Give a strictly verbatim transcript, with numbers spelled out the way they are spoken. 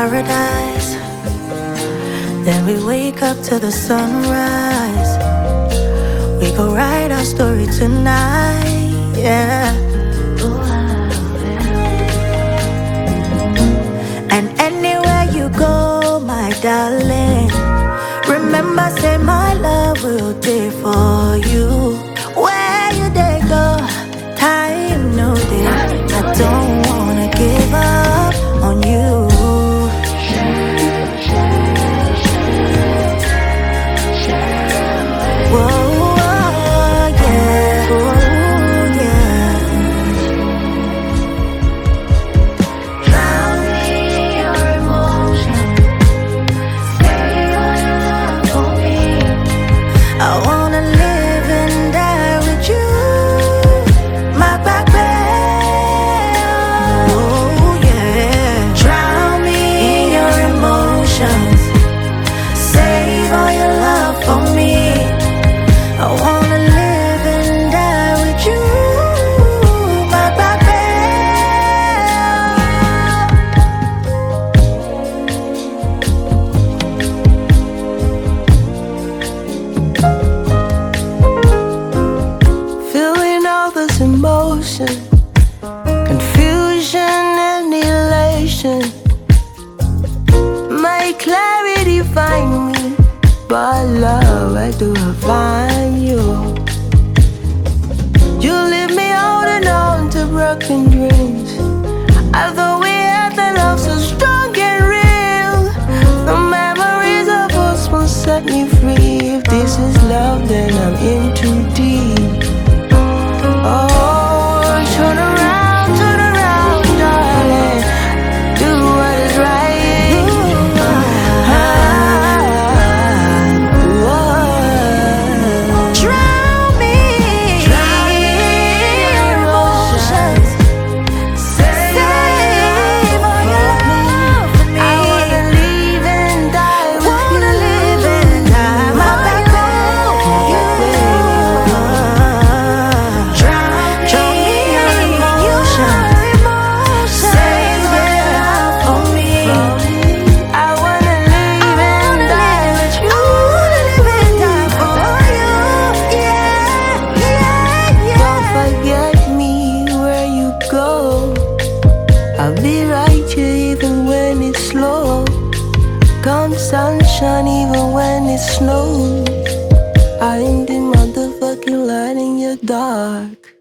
paradise. Then we wake up to the sunrise. We go write our story tonight, yeah. And anywhere you go, my darling, remember, say my love will day for you. Where you they go, time no day. I don't wanna give up on you. Whoa. I wanna live and die with you, my baby. Oh yeah. Drown me in your emotions. Save all your love for me. I wanna live and die with you, my baby. Emotion, confusion and elation. My clarity find me, but love, where do I find you? You leave me holding on to broken dreams. I thought we had the love so strong and real. The memories of us will set me free. If this is love, then I'm in too deep. Oh, turn around, turn around, darling. Do what is right. Drown me, drown me in your emotions. Save all your love for me. I wanna live and die with you. Wanna live and die, my baby. I'll be right here even when it's slow. Come sunshine even when it snows. I'm the motherfucking light in your dark.